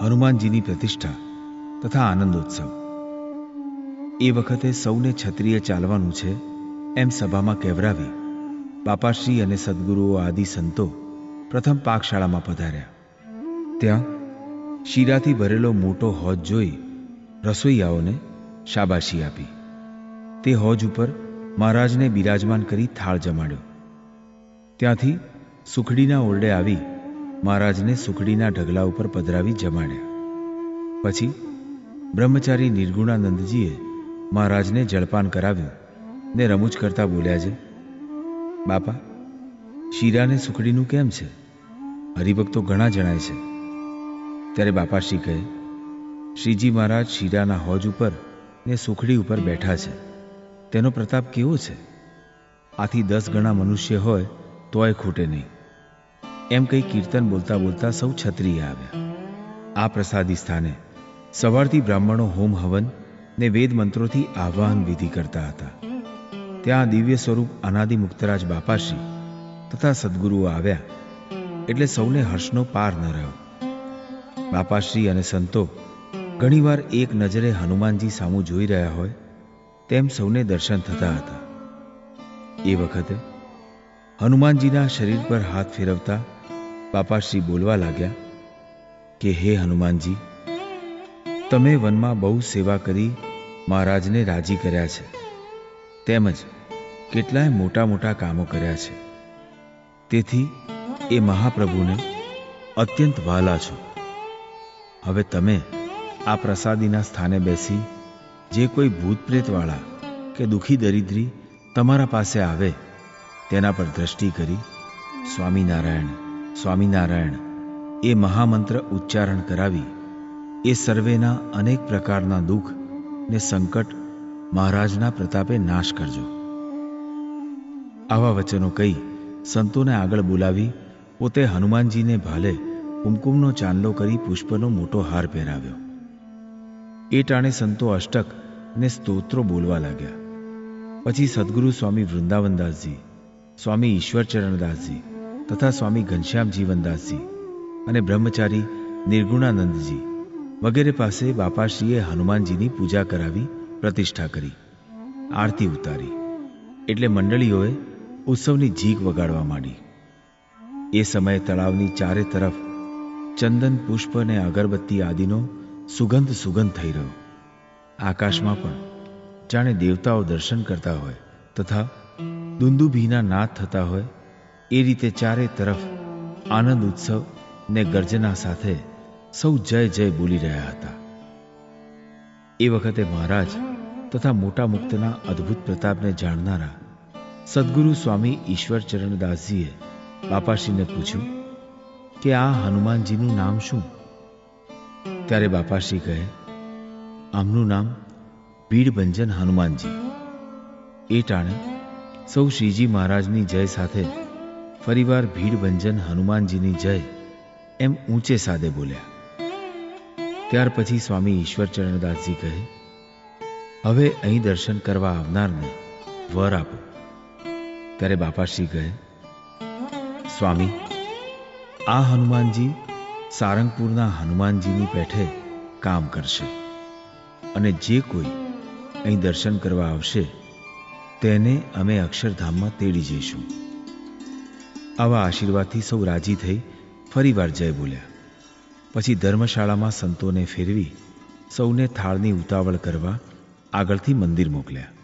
હનુમાનજીની પ્રતિષ્ઠા તથા આનંદોત્સવ. એ વખતે સૌને છત્રીએ ચાલવાનું છે એમ સભામાં કહેવરાવી બાપાશ્રી અને સદગુરુઓ આદિ સંતો પ્રથમ પાકશાળામાં પધાર્યા. ત્યાં શીરાથી ભરેલો મોટો હોજ જોઈ રસોઈયાઓને શાબાશી આપી. તે હોજ ઉપર મહારાજને બિરાજમાન કરી થાળ જમાડ્યો. ત્યાંથી સુખડીના ઓરડે આવી મહારાજને સુખડીના ઢગલા ઉપર પધરાવી જમાડ્યા. પછી બ્રહ્મચારી નિર્ગુણાનંદજીએ મહારાજને જળપાન કરાવ્યું ને રમૂજ કરતા બોલ્યા છે, બાપા, શીરાને સુખડીનું કેમ છે? હરિભક્તો ઘણા જણાય છે. ત્યારે બાપાશ્રી કહે, શ્રીજી મહારાજ શીરાના હોજ ઉપર ને સુખડી ઉપર બેઠા છે, તેનો પ્રતાપ કેવો છે? આથી 10 ગણા મનુષ્ય હોય તોય ખૂટે નહીં. એમ કંઈ કીર્તન બોલતા બોલતા સૌ છત્રીએ આવ્યા. આ પ્રસાદી સ્થાને સવારથી બ્રાહ્મણો હોમ હવન ને વેદ મંત્રોથી આહ્વાન વિધિ કરતા હતા. ત્યાં દિવ્ય સ્વરૂપ અનાદિ મુક્તરાજ બાપાશ્રી તથા સદગુરુઓ આવ્યા એટલે સૌને હર્ષનો પાર ન રહ્યો. બાપાશ્રી અને સંતો ઘણીવાર એક નજરે હનુમાનજી સામું જોઈ રહ્યા હોય તેમ સૌને દર્શન થતા હતા. એ વખતે હનુમાનજીના શરીર પર હાથ ફેરવતા બાપાશ્રી બોલવા લાગ્યા કે, હે હનુમાનજી, તમે વનમાં બહુ સેવા કરી મહારાજને રાજી કર્યા છે, તેમજ કેટલાય મોટા મોટા કામો કર્યા છે. તેથી એ મહાપ્રભુને અત્યંત વહાલા છો. હવે તમે આ પ્રસાદીના સ્થાને બેસી જે કોઈ ભૂત પ્રેતવાળા કે દુઃખી દરિદ્રી તમારા પાસે આવે તેના પર દ્રષ્ટિ કરી સ્વામિનારાયણ સ્વામિનારાયણ એ મહામંત્ર ઉચ્ચારણ કરાવી એ સર્વેના અનેક પ્રકારના દુઃખ ને સંકટ મહારાજના પ્રતાપે નાશ કરજો. આવા વચનો કહી સંતોને આગળ બોલાવી પોતે હનુમાનજીને ભાલે કુમકુમનો ચાંદલો કરી પુષ્પનો મોટો હાર પહેરાવ્યો. એ ટાણે સંતો અષ્ટક ને સ્તોત્રો બોલવા લાગ્યા. પછી સદગુરુ સ્વામી વૃંદાવનદાસજી, સ્વામી ઈશ્વરચરણદાસજી તથા સ્વામી ઘનશ્યામજીવનદાસજી અને બ્રહ્મચારી નિર્ગુણાનંદજી વગેરે પાસે બાપાશ્રીએ હનુમાનજીની પૂજા કરાવી પ્રતિષ્ઠા કરી, આરતી ઉતારી. એટલે મંડળીઓએ ઉત્સવની જીગ વગાડવા માંડી. એ સમયે તળાવની ચારે તરફ ચંદન, પુષ્પ અને અગરબત્તી આદિનો સુગંધ થઈ રહ્યો. આકાશમાં પણ જાણે દેવતાઓ દર્શન કરતા હોય તથા દુંદુભીના નાદ થતા હોય એ રીતે ચારે તરફ આનંદ ઉત્સવ ને ગર્જના સાથે સૌ જય જય બોલી રહ્યા હતા. એ વખતે મહારાજ તથા મોટા મુક્તના અદ્ભુત પ્રતાપને જાણનારા સદગુરુ સ્વામી ઈશ્વરચરણદાસજીએ બાપાશ્રીને પૂછ્યું કે આ હનુમાનજીનું નામ શું? ત્યારે બાપાશ્રી કહે, આમનું નામ ભીડભંજન હનુમાનજી. એ ટાણે સૌ શ્રીજી મહારાજની જય સાથે ફરીવાર ભીડભંજન હનુમાનજીની જય એમ ઊંચે સાદે બોલ્યા. ત્યાર પછી સ્વામી ઈશ્વરચરણદાસજી કહે, હવે અહીં દર્શન કરવા આવનારને વર આપો. ત્યારે બાપાશ્રી કહે, સ્વામી, આ હનુમાનજી સારંગપુરના હનુમાનજીની પેઠે કામ કરશે અને જે કોઈ અહીં દર્શન કરવા આવશે તેને અમે અક્ષરધામમાં તેડી જઈશું. આવા આશીર્વાદથી સૌ રાજી થઈ ફરીવાર જય બોલ્યા. પછી ધર્મશાળામાં સંતોને ફેરવી સૌને થાળની ઉતાવળ કરવા આગળથી મંદિર મોકલ્યા.